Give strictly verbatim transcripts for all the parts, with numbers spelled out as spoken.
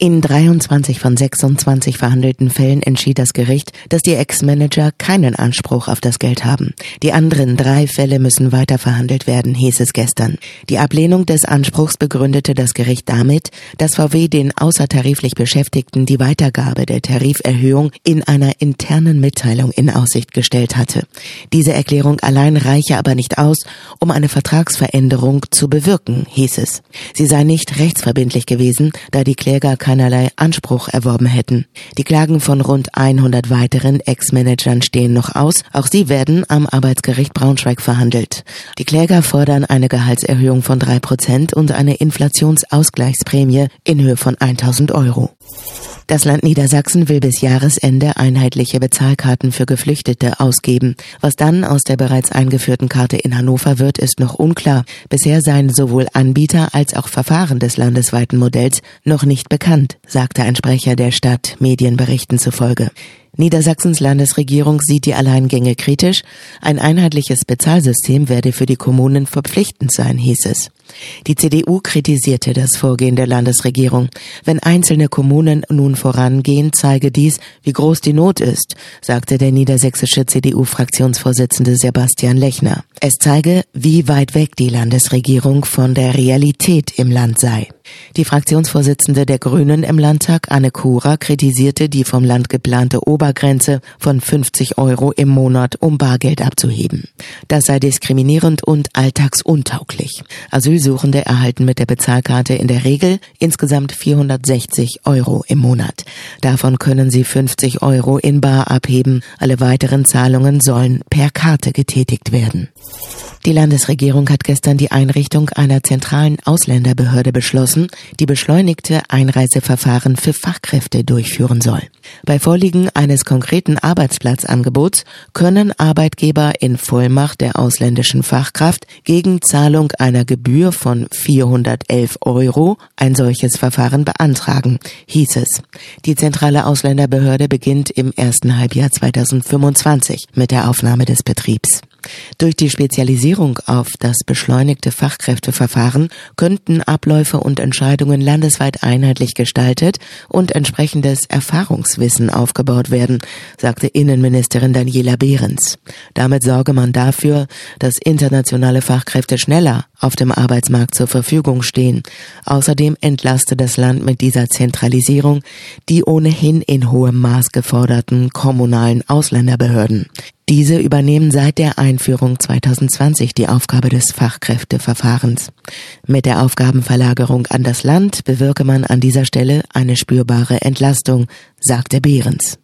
In dreiundzwanzig von sechsundzwanzig verhandelten Fällen entschied das Gericht, dass die Ex-Manager keinen Anspruch auf das Geld haben. Die anderen drei Fälle müssen weiter verhandelt werden, hieß es gestern. Die Ablehnung des Anspruchs begründete das Gericht damit, dass V W den außertariflich Beschäftigten die Weitergabe der Tariferhöhung in einer internen Mitteilung in Aussicht gestellt hatte. Diese Erklärung allein reiche aber nicht aus, um eine Vertragsveränderung zu bewirken, hieß es. Sie sei nicht rechtsverbindlich gewesen, da die Kläger keinerlei Anspruch erworben hätten. Die Klagen von rund hundert weiteren Ex-Managern stehen noch aus. Auch sie werden am Arbeitsgericht Braunschweig verhandelt. Die Kläger fordern eine Gehaltserhöhung von drei Prozent und eine Inflationsausgleichsprämie in Höhe von tausend Euro. Das Land Niedersachsen will bis Jahresende einheitliche Bezahlkarten für Geflüchtete ausgeben. Was dann aus der bereits eingeführten Karte in Hannover wird, ist noch unklar. Bisher seien sowohl Anbieter als auch Verfahren des landesweiten Modells noch nicht bekannt, sagte ein Sprecher der Stadt Medienberichten zufolge. Niedersachsens Landesregierung sieht die Alleingänge kritisch. Ein einheitliches Bezahlsystem werde für die Kommunen verpflichtend sein, hieß es. Die C D U kritisierte das Vorgehen der Landesregierung. Wenn einzelne Kommunen nun vorangehen, zeige dies, wie groß die Not ist, sagte der niedersächsische C D U-Fraktionsvorsitzende Sebastian Lechner. Es zeige, wie weit weg die Landesregierung von der Realität im Land sei. Die Fraktionsvorsitzende der Grünen im Landtag, Anne Kura, kritisierte die vom Land geplante Obergrenze von fünfzig Euro im Monat, um Bargeld abzuheben. Das sei diskriminierend und alltagsuntauglich. Asylsuchende erhalten mit der Bezahlkarte in der Regel insgesamt vierhundertsechzig Euro im Monat. Davon können sie fünfzig Euro in bar abheben. Alle weiteren Zahlungen sollen per Karte getätigt werden. Die Landesregierung hat gestern die Einrichtung einer zentralen Ausländerbehörde beschlossen, die beschleunigte Einreiseverfahren für Fachkräfte durchführen soll. Bei Vorliegen eines konkreten Arbeitsplatzangebots können Arbeitgeber in Vollmacht der ausländischen Fachkraft gegen Zahlung einer Gebühr von vierhundertelf Euro ein solches Verfahren beantragen, hieß es. Die zentrale Ausländerbehörde beginnt im ersten Halbjahr zweitausendfünfundzwanzig mit der Aufnahme des Betriebs. Durch die Spezialisierung auf das beschleunigte Fachkräfteverfahren könnten Abläufe und Entscheidungen landesweit einheitlich gestaltet und entsprechendes Erfahrungswissen aufgebaut werden, sagte Innenministerin Daniela Behrens. Damit sorge man dafür, dass internationale Fachkräfte schneller auf dem Arbeitsmarkt zur Verfügung stehen. Außerdem entlaste das Land mit dieser Zentralisierung die ohnehin in hohem Maß geforderten kommunalen Ausländerbehörden. Diese übernehmen seit der Einführung zweitausendzwanzig die Aufgabe des Fachkräfteverfahrens. Mit der Aufgabenverlagerung an das Land bewirke man an dieser Stelle eine spürbare Entlastung, sagte Behrens.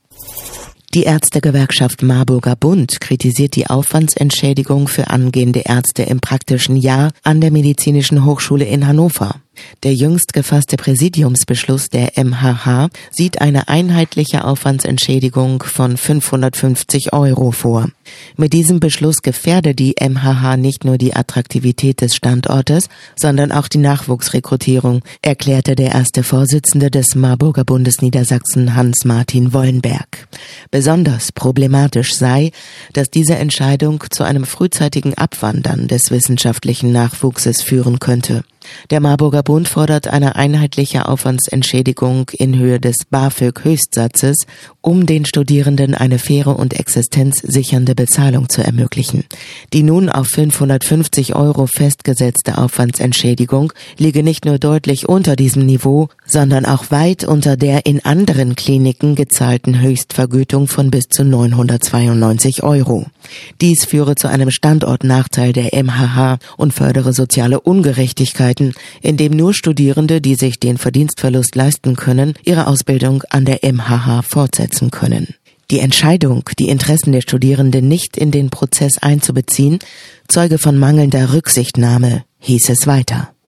Die Ärztegewerkschaft Marburger Bund kritisiert die Aufwandsentschädigung für angehende Ärzte im praktischen Jahr an der Medizinischen Hochschule in Hannover. Der jüngst gefasste Präsidiumsbeschluss der M H H sieht eine einheitliche Aufwandsentschädigung von fünfhundertfünfzig Euro vor. Mit diesem Beschluss gefährde die M H H nicht nur die Attraktivität des Standortes, sondern auch die Nachwuchsrekrutierung, erklärte der erste Vorsitzende des Marburger Bundes Niedersachsen, Hans-Martin Wollenberg. Besonders problematisch sei, dass diese Entscheidung zu einem frühzeitigen Abwandern des wissenschaftlichen Nachwuchses führen könnte. Der Marburger Bund fordert eine einheitliche Aufwandsentschädigung in Höhe des BAföG-Höchstsatzes, um den Studierenden eine faire und existenzsichernde Bezahlung zu ermöglichen. Die nun auf fünfhundertfünfzig Euro festgesetzte Aufwandsentschädigung liege nicht nur deutlich unter diesem Niveau, sondern auch weit unter der in anderen Kliniken gezahlten Höchstvergütung von bis zu neunhundertzweiundneunzig Euro. Dies führe zu einem Standortnachteil der M H H und fördere soziale Ungerechtigkeiten, indem nur Studierende, die sich den Verdienstverlust leisten können, ihre Ausbildung an der M H H fortsetzen können. Die Entscheidung, die Interessen der Studierenden nicht in den Prozess einzubeziehen, zeuge von mangelnder Rücksichtnahme, hieß es weiter.